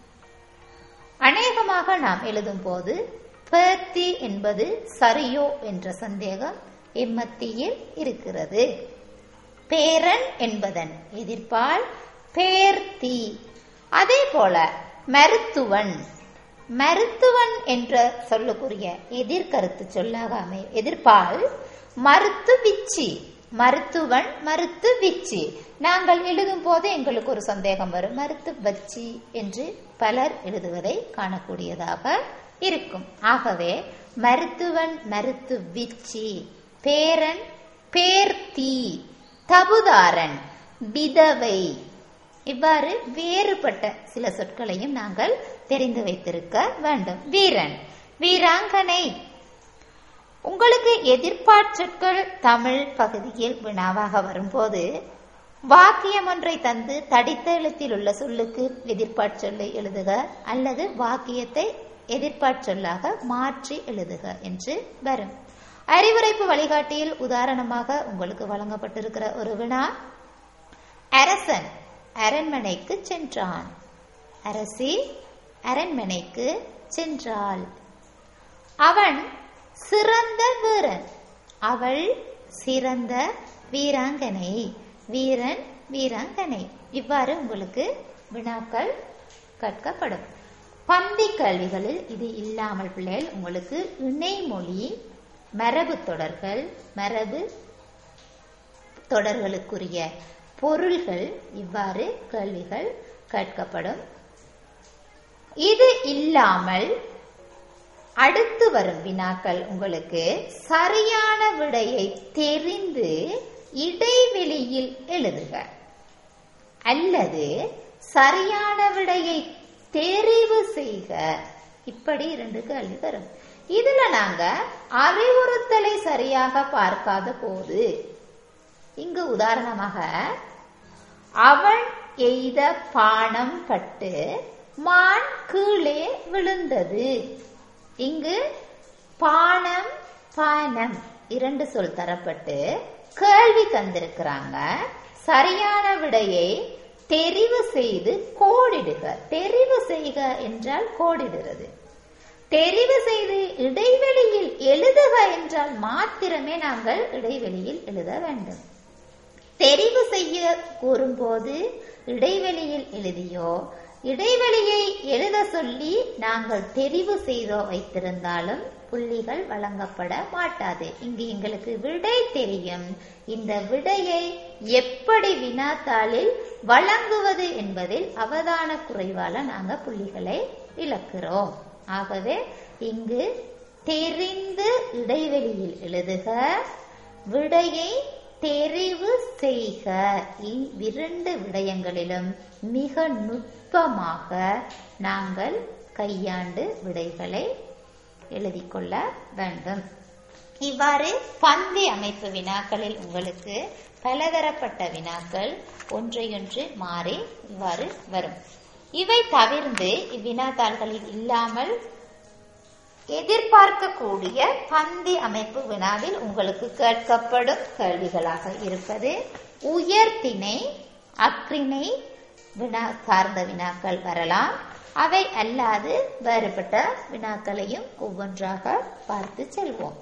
அநேகமாக நாம் எழுதும் போது பேர்த்தி என்பது சரியோ என்ற சந்தேகம் எம்மத்தியில் இருக்கிறது. பேரன் என்பதன் எதிர்ப்பால் பேர்த்தி. அதே போல மருத்துவன், மருத்துவன் என்ற சொல்லுக்குரிய எதிர்கருத்து சொல்லாக எதிர்ப்பால் மருத்துவிச்சி, மருத்துவன் மருத்துவிச்சி. நாங்கள் எழுதும் போது எங்களுக்கு ஒரு சந்தேகம் வரும், மருத்துவச்சி என்று பலர் எழுதுவதை காணக்கூடியதாக இருக்கும். ஆகவே மருத்துவன் மருத்துவிச்சி, பேரன் பேர்த்தி, தபுதாரன் விதவை. இவ்வாறு வேறுபட்ட சில சொற்களையும் நாங்கள் தெரிந்து வைத்திருக்க வேண்டும். வீரன் வீராங்கனை. உங்களுக்கு எதிர்பார்ச்சொற்கள் தமிழ் பகுதியில் வினாவாக வரும்போது வாக்கியம் ஒன்றை தந்து தடித்த எழுத்தில் உள்ள சொல்லுக்கு எதிர்பார்ச்சொல்லை எழுதுக அல்லது வாக்கியத்தை எதிர்பார்ச்சொல்லாக மாற்றி எழுதுக என்று வரும். அறிவுரைப்பு வழிகாட்டியில் உதாரணமாக உங்களுக்கு வழங்கப்பட்டிருக்கிற ஒரு வினா, அரசன் அரண்மனைக்கு சென்றான், அரசி அரண்மனைக்கு சென்றாள், அவன் சிறந்த வீரன், அவள் சிறந்த வீராங்கனை, வீரன் வீராங்கனை. இவ்வாறு உங்களுக்கு வினாக்கள் கற்கப்படும். பந்தி கல்விகளில் இது இல்லாமல் பிள்ளைகள் உங்களுக்கு இணைமொழி, மரபு தொடர்கள், மரபு தொடர்களுக்குரிய பொருள்கள், இவ்வாறு கேள்விகள் கேட்கப்படும். இது இல்லாமல் அடுத்து வரும் வினாக்கள் உங்களுக்கு சரியான விடையை தெரிந்து இடைவெளியில் எழுதுக அல்லது சரியான விடையை தெரிவு செய்க. இப்படி 2 கேள்வி வரும். இதுல நாங்க அறிவுறுத்தலை சரியாக பார்க்காத போது, இங்கு உதாரணமாக அவன் எய்த பானம் பட்டு மான் கீழே விழுந்தது. இங்கு பானம் பானம் 2 சொல் தரப்பட்டு கேள்வி தந்திருக்கிறாங்க. சரியான விடையை தெரிவு செய்து கோடிடுக. தெரிவு செய்க என்றால் கோடிடுறது. தெரிவு செய்து இடைவெளியில் எழுதுக என்றால் மாத்திரமே நாங்கள் இடைவெளியில் எழுத வேண்டும். தெரிவு செய்ய கூறும்போது இடைவெளியில் எழுதியோ இடைவெளியை எழுத சொல்லி நாங்கள் தெரிவு செய்தோ வைத்திருந்தாலும் புள்ளிகள் வழங்கப்பட மாட்டாது. இங்கு எங்களுக்கு விடை தெரியும். இந்த விடையை எப்படி வினாத்தாளில் வழங்குவது என்பதில் அவதான குறைவால நாங்கள் புள்ளிகளை இழக்கிறோம். ஆகவே இங்கு தெரிந்து இடைவெளியில் எழுதுக, விடையை தெரிவு செய்க. 2 விடயங்களிலும் மிக நுட்பமாக நாங்கள் கையாண்டு விடைகளை எழுதிக் கொள்ள வேண்டும். இவ்வாறு பந்தி அமைப்பு வினாக்களில் உங்களுக்கு பலதரப்பட்ட வினாக்கள் ஒன்றையொன்று மாறி இவ்வாறு வரும். இவை தவிர்த்து இவ்வினாத்தாள்களில் இல்லாமல் எதிர்பார்க்கக்கூடிய பந்தி அமைப்பு வினாவில் உங்களுக்கு கேட்கப்படும் கேள்விகளாக இருப்பது உயர்திணை அக்ரிணை வினா சார்ந்த வினாக்கள் வரலாம். அவை அல்லாது வேறுபட்ட வினாக்களையும் ஒவ்வொன்றாக பார்த்து செல்வோம்.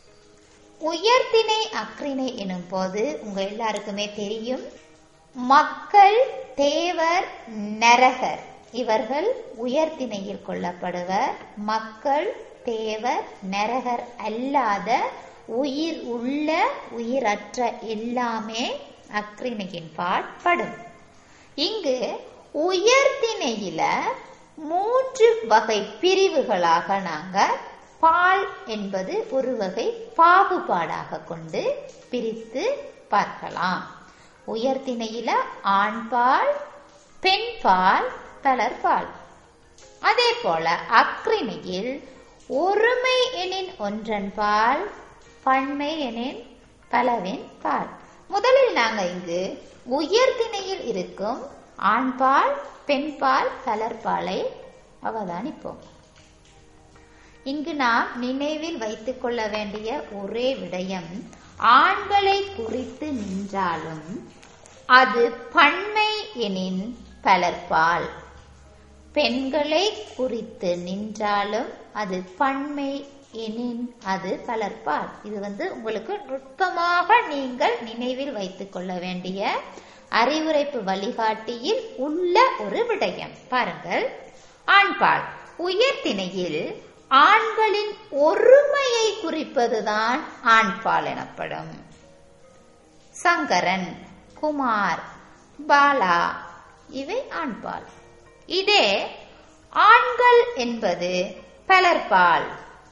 உயர்திணை அக்ரிணை எனும் போது உங்க எல்லாருக்குமே தெரியும், மக்கள், தேவர், நரகர் இவர்கள் உயர்திணையில் கொள்ளப்படுவர். மக்கள், தேவர், நரகர் அல்லாத உயிர் உள்ள உயிரற்ற எல்லாமே அக்ரிணையின் பாற்படும். இங்கு உயர்திணையில 3 வகை பிரிவுகளாக நாங்க பால் என்பது ஒரு வகை பாகுபாடாக கொண்டு பிரித்து பார்க்கலாம். உயர்திணையில ஆண்பால், பெண்பால், தளர்பால். அதே போல அக்ரிணையில் ஒருமை எனின் ஒன்றன் பால், பன்மை எனின் பலவின் பால். முதலில் நாங்க இங்கு உயர்திணையில் இருக்கும் ஆண்பால், பெண்பால், தளர்பாலை அவதானிப்போம். இங்கு நாம் நினைவில் வைத்துக் கொள்ள வேண்டிய ஒரே விடயம், ஆண்களை குறித்து நின்றாலும் அது பன்மை எனின் பலர்பால், பெண்களை குறித்து நின்றாலும் அது பன்மை எனின் அது பலர்பால். இது உங்களுக்கு நுட்பமாக நீங்கள் நினைவில் வைத்துக் கொள்ள வேண்டிய அறிவுரைப்பு வழிகாட்டியில் உள்ள ஒரு விடயம். பாருங்கள், ஆண்பால் உயர்திணையில் ஆண்களின் ஒருமையை குறிப்பதுதான் ஆண்பால் எனப்படும். சங்கரன், குமார், பாலா இவை ஆண்பால். இதே ஆண்கள் என்பது பலர்பால்.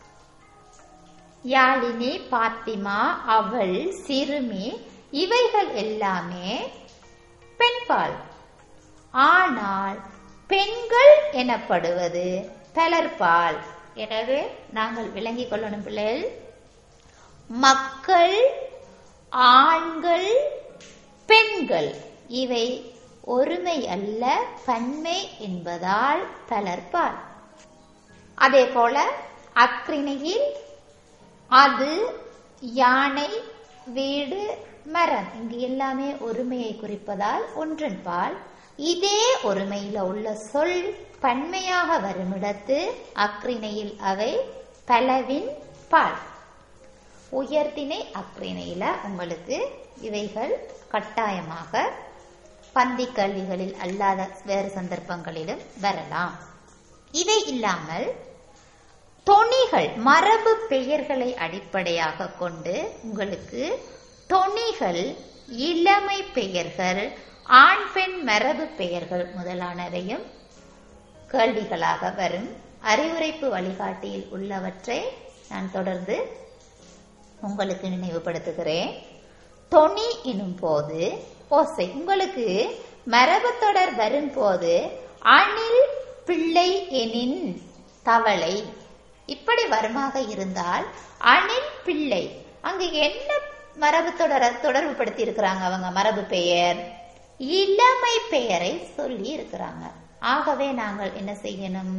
யாழினி, பாத்திமா, அவள், சிறுமி இவைகள் எல்லாமே பெண்பால். ஆனால் பெண்கள் எனப்படுவது பலர்பால். எனவே நாங்கள் விளங்கிக் கொள்ளணும் பிள்ளைகள், மக்கள், ஆண்கள், பெண்கள் இவை ஒருமை அல்ல, பன்மை என்பதால் பலர்பால். அதே போல அக்ரிணையில் அது, யானை, வீடு, மரம் இங்கு எல்லாமே ஒருமையை குறிப்பதால் ஒன்றன் பால். இதே ஒருமையில உள்ள சொல் பன்மையாக வருமிடத்து அக்ரிணையில் அவை பலவின் பால். உயர்திணை அக்ரிணையில உங்களுக்கு இவைகள் கட்டாயமாக பந்தி கல்விகளில் அல்லாத வேறு சந்தர்ப்பங்களிலும் வரலாம். இவை இல்லாமல் தொனிகள், மரபு பெயர்களை அடிப்படையாக கொண்டு உங்களுக்கு தொனிகள், இளமை பெயர்கள், ஆண் பெண் மரபு பெயர்கள் முதலானவையும் கேள்விகளாக வரும். அறிவுரைப்பு வழிகாட்டியில் உள்ளவற்றை நான் தொடர்ந்து உங்களுக்கு நினைவுபடுத்துகிறேன். தொனி எனும் போது ஓசை, உங்களுக்கு மரபு தொடர் வரும் போது அணில், பிள்ளை எனின் தவளை இப்படி வருமாக இருந்தால் அணில், பிள்ளை அங்கு என்ன மரபு தொடர்பு படுத்தி இருக்கிறாங்க? அவங்க மரபு பெயர் இளமை பெயரை சொல்லி இருக்கிறாங்க. ஆகவே நாங்கள் என்ன செய்யணும்?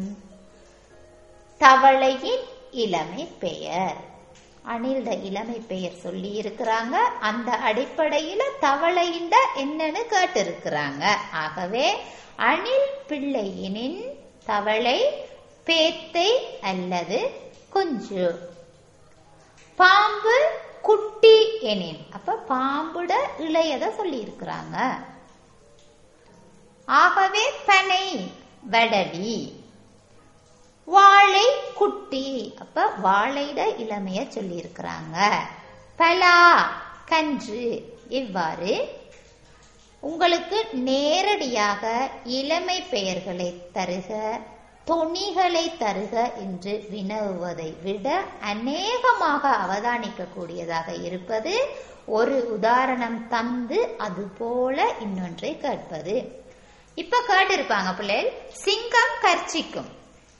தவளையின் இளமை பெயர், அணில்ட இளமை பெயர் சொல்லி இருக்கிறாங்க. அந்த அடிப்படையில தவளையின்ட என்னன்னு கேட்டு இருக்கிறாங்க. ஆகவே அணில், பிள்ளையினின் தவளை, பேத்தை அல்லது குஞ்சு. பாம்பு, குட்டி எனின் அப்ப பாம்புட இளையத சொல்லி இருக்கிறாங்க. ஆகவே பனை, வடவி. வாழை, குட்டி அப்ப வாழைட இளமைய சொல்லி இருக்கிறாங்க. பலா, கன்று. இவ்வாறு உங்களுக்கு நேரடியாக இளமை பெயர்களை தருக, தொனிகளை தருக என்று வினவுவதை விட அநேகமாக அவதானிக்க கூடியதாக இருப்பது ஒரு உதாரணம் தந்து அது போல இன்னொன்றை கேட்பது. இப்ப கேட்டிருப்பாங்க பிள்ளைகள், சிங்கம் கர்ச்சிக்கும்.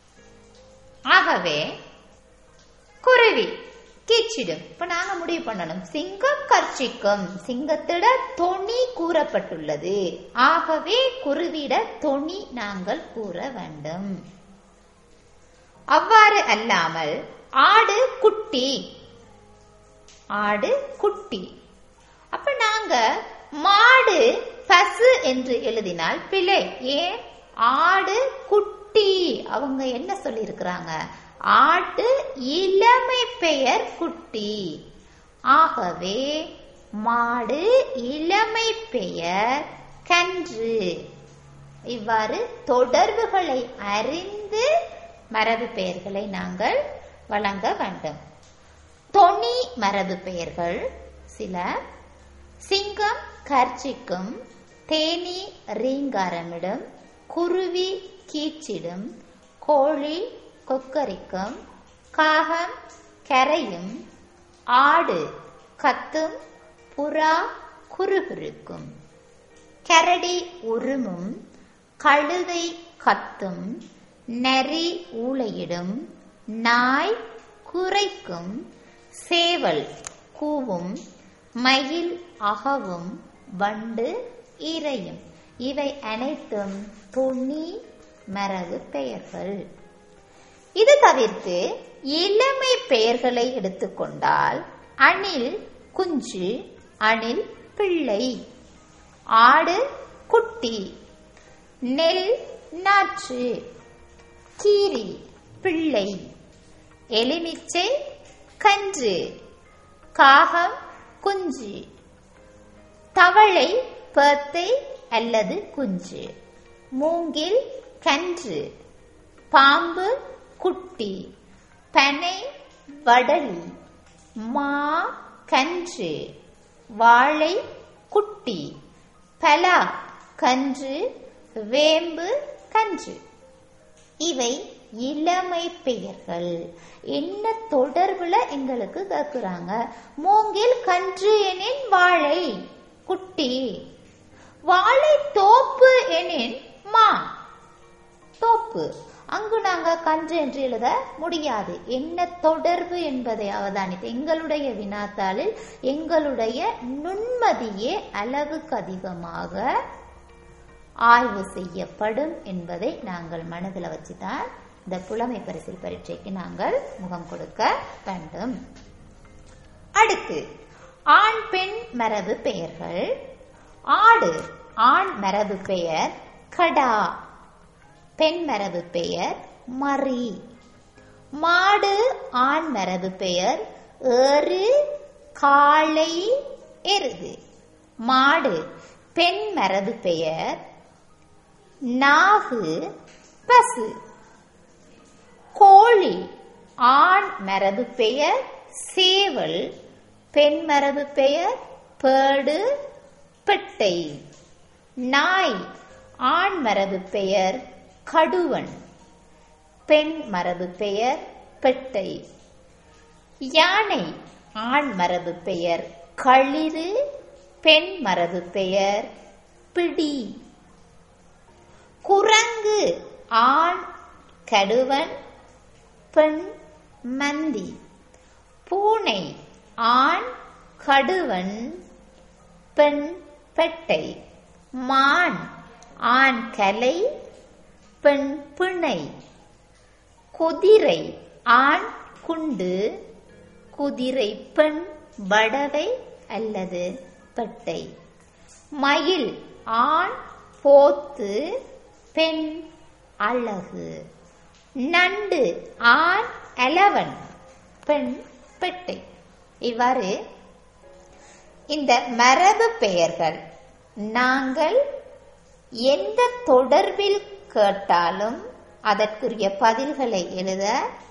ஆகவே குருவி கீச்சிடும். இப்ப நாங்க முடிவு பண்ணணும், சிங்கம் கர்ச்சிக்கும், சிங்கத்திட தொனி கூறப்பட்டுள்ளது. ஆகவே குருவிட தொனி நாங்கள் கூற வேண்டும். அவ்வாறு அல்லாமல் ஆடு, குட்டி, ஆடு, குட்டி. அப்ப நாங்க மாடு, பசு என்று எழுதினால் பிழை. ஏன்? ஆடு, குட்டி அவங்க என்ன சொல்லி இருக்கிறாங்க? ஆட்டு இளமை பெயர் குட்டி. ஆகவே மாடு இளமை பெயர் கன்று. இவ்வாறு தொடர்புகளை அறிந்து மரபு பெயர்களை நாங்கள் வழங்க வேண்டும். தொனி மரபு பெயர்கள் சில: சிங்கம் கர்ச்சிக்கும், தேனி ரீங்காரமிடும், குருவி கீச்சிடும், கோழி கொக்கரிக்கும், காகம் கரையும், ஆடு கத்தும், புறா குறுகுறுக்கும், கரடி உருமும், கழுதை கத்தும், நரி ஊளையிடும், நாய் குரைக்கும், சேவல் கூவும், மயில் அகவும், வண்டு இரையும். இவை அனைத்தும் துணி மரபு பெயர்கள். இது தவிர்த்து இளமை பெயர்களை எடுத்துக்கொண்டால் அணில் குஞ்சு, அணில் பிள்ளை, ஆடு குட்டி, நெல் நாற்று, கீரி பிள்ளை, எலுமிச்சை கன்று, காகம் குஞ்சு, தவளை பேத்தை அல்லது குஞ்சு, மூங்கில் கன்று, பாம்பு குட்டி, பனை வடலி, மா கன்று, வாழை குட்டி, பலா கன்று, வேம்பு கன்று. இவை இளமை பெயர்கள். என்ன தொடர்புல எங்களுக்கு கேட்கிறாங்க? மூங்கில் கன்று எனின் வாழை குட்டி, வாழை தோப்பு எனின் மா தோப்பு. அங்கு நாங்க கன்று என்று எழுத முடியாது. என்ன தொடர்பு என்பதை அவதானித்து எங்களுடைய வினாத்தாளில் எங்களுடைய நுண்மதியே அளவுக்கு அதிகமாக ஆய்வு செய்யப்படும் என்பதை நாங்கள் மனதில் வச்சுதான் இந்த புலமை பரிசில் பரீட்சைக்கு நாங்கள் முகம் கொடுக்க வேண்டும். அடுத்து ஆண் பெண் மரபு பெயர்கள். ஆடு ஆண் மரபு பெயர் கடா, பெண் மரபு பெயர் மறி. மாடு ஆண் மரபு பெயர் ஏறு, காளை, எருது. மாடு பெண் மரபு பெயர் நாகு, பசு. கோழி ஆண் மரபு பெயர் சேவல், பெண் மரபு பெயர் பேடு, பெட்டை. நாய் ஆண் மரபு பெயர் கடுவன், பெண் மரபு பெயர் பெட்டை. யானை ஆண் மரபு பெயர் களிறு, பெண் மரபு பெயர் பிடி. குரங்கு ஆண் கடுவன், பெண் மந்தி. பூனை ஆண் கடுவன், பெண் பெட்டை. மான் ஆண் கலை, பெண் பிணை. குதிரை ஆண் குண்டு, குதிரை பெண் வடவை அல்லது பெட்டை. மயில் ஆண் போத்து, பெண் அழகு. நண்டு ஆண் அலவன், பெண் பெட்டை. இவ்வாறு இந்த மரபு பெயர்கள் நாங்கள் எந்த தொடர்பில் கேட்டாலும் அதற்குரிய பதில்களை எழுத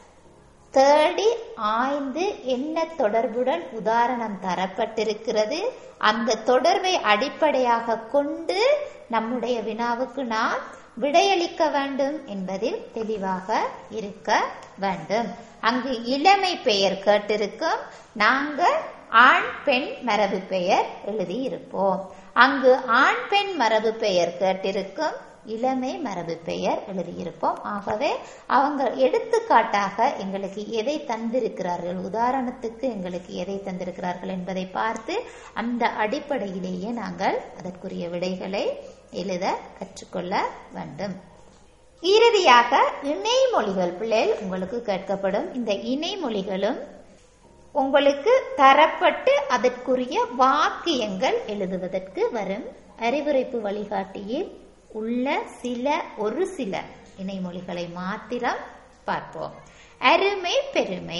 தேடி ஆய்ந்து என்ன தொடர்புடன் உதாரணம் தரப்பட்டிருக்கிறது, அந்த தொடர்பை அடிப்படையாக கொண்டு நம்முடைய வினாவுக்கு நாம் விடையளிக்க வேண்டும் என்பதில் தெளிவாக இருக்க வேண்டும். அங்கு இளமை பெயர் கேட்டிருக்கும், நாங்கள் ஆண் பெண் மரபு பெயர் எழுதியிருப்போம். அங்கு ஆண் பெண் மரபு பெயர் கேட்டிருக்கும், இளமை மரபு பெயர் எழுதியிருப்போம். ஆகவே அவங்க எடுத்துக்காட்டாக எங்களுக்கு எதை தந்திருக்கிறார்கள், உதாரணத்துக்கு எங்களுக்கு எதை தந்திருக்கிறார்கள் என்பதை பார்த்து அந்த அடிப்படையிலேயே நாங்கள் அதற்குரிய விடைகளை எழுத கற்றுக்கொள்ள வேண்டும். இறுதியாக இணைமொழிகள் பிள்ளைகள் உங்களுக்கு கேட்கப்படும். இந்த இணைமொழிகளும் உங்களுக்கு தரப்பட்டு அதற்குரிய வாக்கியங்கள் எழுதுவதற்கு வரும் அறிவுரைப்பு வழிகாட்டியில் உள்ள ஒரு சில இணைமொழிகளை மாத்திரம் பார்ப்போம். அருமை பெருமை.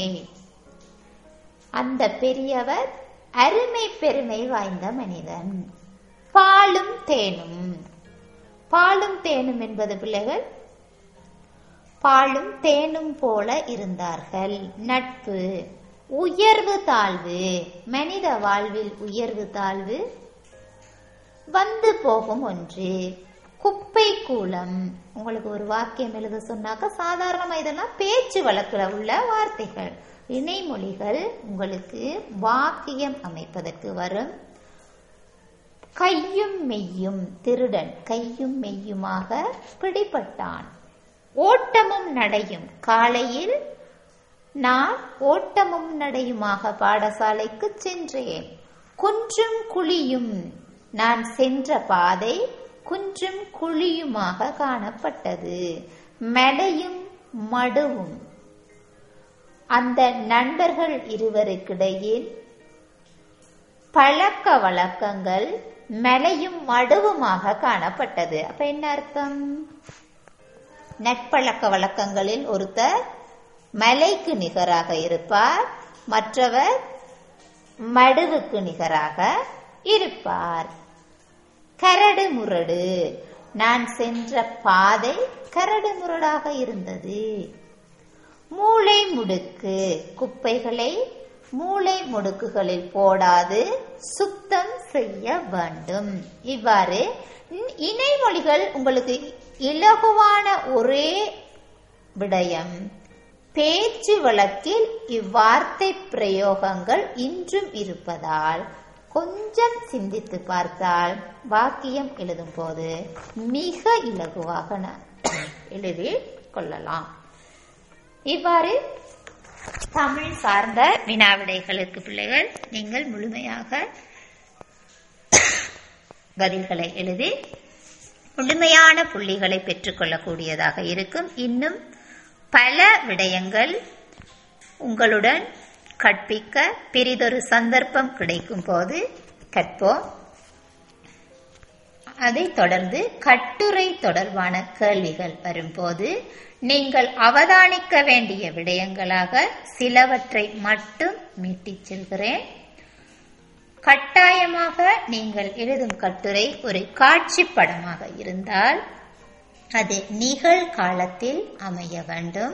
அந்த பெரியவர் அருமை பெருமை வாய்ந்த மனிதன். பாலும் தேனும். பாலும் தேனும் என்பது பிள்ளைகள் பாலும் தேனும் போல இருந்தார்கள். நட்பு. உயர்வு தாழ்வு. மனித வாழ்வில் உயர்வு தாழ்வு வந்து போகும் ஒன்று. குப்பை கூலம். உங்களுக்கு ஒரு வாக்கியம் எழுத சொன்னாக்க சாதாரணமா இதெல்லாம் பேச்சு வழக்குல உள்ள வார்த்தைகள். இணைமொழிகள் உங்களுக்கு வாக்கியம் அமைப்பதற்கு வரும். கையும் மெய்யும், திருடன் கையும் மெய்யுமாக பிடிபட்டான். ஓட்டமும் நடையும், காலையில் நான் ஓட்டமும் நடையுமாக பாடசாலைக்கு சென்றேன். குன்றும் குழியும், நான் சென்ற பாதை குன்றும் குழியுமாக காணப்பட்டது. மலையும் மடுவும், அந்த நண்பர்கள் இருவருக்கிடையில் பழக்க வழக்கங்கள் மலையும் மடுவுமாக காணப்பட்டது. அப்ப என்ன அர்த்தம்? நட்பழக்க வழக்கங்களில் ஒருத்தர் மலைக்கு நிகராக இருப்பார், மற்றவர் மடுவுக்கு நிகராக இருப்பார். கரடு முரடு, நான் சென்ற பாதை கரடு முரடாக இருந்தது. மூளை முடுக்கு, குப்பைகளை மூளை முடுக்குகளில் போடாது சுத்தம் செய்ய வேண்டும். இவ்வாறு இணைமொழிகள் உங்களுக்கு இலகுவான ஒரே விடயம். பேச்சு வழக்கில் இவ்வார்த்தை பிரயோகங்கள் இன்றும் இருப்பதால் கொஞ்சம் சிந்தித்து பார்த்தால் வாக்கியம் எழுதும் போது மிக இலகுவாக எழுதி கொள்ளலாம். இவ்வாறு தமிழ் சார்ந்த வினாவிடைகளுக்கு பிள்ளைகள் நீங்கள் முழுமையாக பதில்களை எழுதி முழுமையான புள்ளிகளை பெற்றுக்கொள்ளக்கூடியதாக இருக்கும். இன்னும் பல விடயங்கள் உங்களுடன் கற்பிக்க பெரிதொரு சந்தர்ப்பம் கிடைக்கும் போது கற்போம். அதைத் தொடர்ந்து கட்டுரை தொடர்பான கேள்விகள் வரும்போது நீங்கள் அவதானிக்க வேண்டிய விடயங்களாக சிலவற்றை மட்டும் மீட்டிச் செல்கிறேன். கட்டாயமாக நீங்கள் எழுதும் கட்டுரை ஒரு காட்சி படமாக இருந்தால் அது நிகழ்காலத்தில் அமைய வேண்டும்.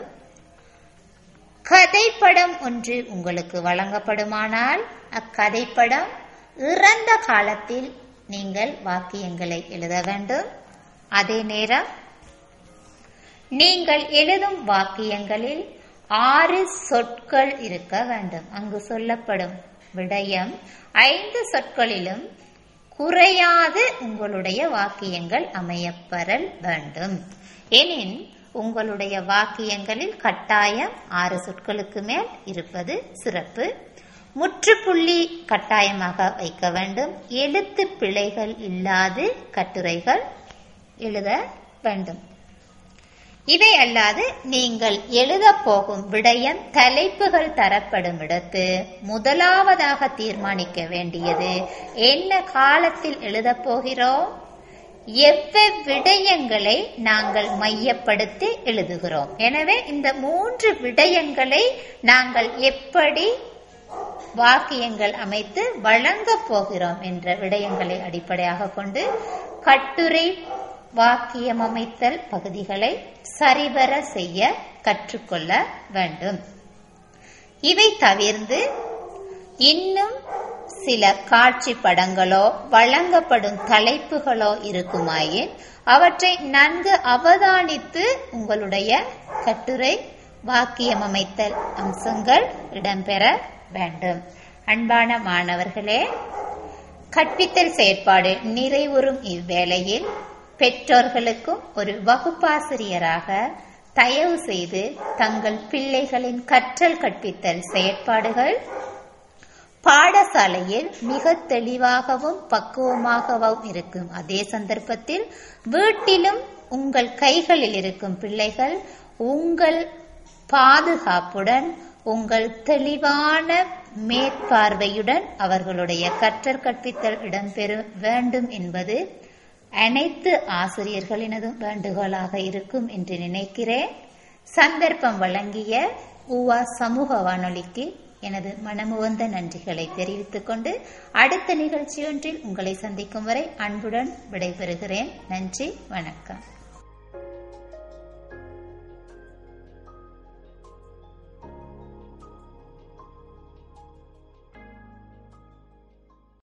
கதைப்படம் ஒன்று உங்களுக்கு வழங்கப்படுமானால் அக்கதைப்படம் இறந்த காலத்தில் நீங்கள் வாக்கியங்களை எழுத வேண்டும். அதே நேரம் நீங்கள் எழுதும் வாக்கியங்களில் 6 சொற்கள் இருக்க வேண்டும். அங்கு சொல்லப்படும் விடயம் 5 சொற்களிலும் குறையாது உங்களுடைய வாக்கியங்கள் அமையப்பெறல் வேண்டும். எனின் உங்களுடைய வாக்கியங்களில் கட்டாயம் 6 சொற்களுக்கு மேல் இருப்பது சிறப்பு. முற்றுப்புள்ளி கட்டாயமாக வைக்க வேண்டும். எழுத்து பிழைகள் இல்லாது கட்டுரைகள் எழுத வேண்டும். இவை அல்லாது நீங்கள் எழுத போகும் விடயம் தலைப்புகள் தரப்படும் இடத்து முதலாவதாக தீர்மானிக்க வேண்டியது என்ன காலத்தில் எழுத போகிறோம், விடயங்களை நாங்கள் மையப்படுத்தி எழுதுகிறோம். எனவே இந்த 3 விடயங்களை நாங்கள் எப்படி வாக்கியங்கள் அமைத்து வழங்கப் போகிறோம் என்ற விடயங்களை அடிப்படையாக கொண்டு கட்டுரை வாக்கியம் அமைத்தல் பகுதிகளை சரிவர செய்ய கற்றுக்கொள்ள வேண்டும். இவை தவிர்த்து இன்னும் சில காட்சி படங்களோ வழங்கப்படும் தலைப்புகளோ இருக்குமாயின் அவற்றை நன்கு அவதானித்து உங்களுடைய கட்டுரை வாக்கியம் அமைத்தல் அம்சங்கள் இடம்பெற வேண்டும். அன்பான மாணவர்களே, கற்பித்தல் செயற்பாடு நிறைவுறும் இவ்வேளையில் பெற்றோர்களுக்கும் ஒரு வகுப்பாசிரியராக தயவு செய்து தங்கள் பிள்ளைகளின் கற்றல் கற்பித்தல் செயற்பாடுகள் பாடசாலையில் மிக தெளிவாகவும் பக்குவமாகவும் இருக்கும் அதே சந்தர்ப்பத்தில் வீட்டிலும் உங்கள் கைகளில் இருக்கும் பிள்ளைகள் உங்கள் பாதுகாப்புடன் உங்கள் தெளிவான மேற்பார்வையுடன் அவர்களுடைய கற்றல் கற்பித்தல் இடம்பெற வேண்டும் என்பது அனைத்து ஆசிரியர்களினதும் வேண்டுகோளாக இருக்கும் என்று நினைக்கிறேன். சந்தர்ப்பம் வழங்கிய ஊவா சமூக வானொலிக்கு எனது மனமுவந்த நன்றிகளை தெரிவித்துக் கொண்டு அடுத்த நிகழ்ச்சி ஒன்றில் உங்களை சந்திக்கும் வரை அன்புடன் விடைபெறுகிறேன். நன்றி, வணக்கம்.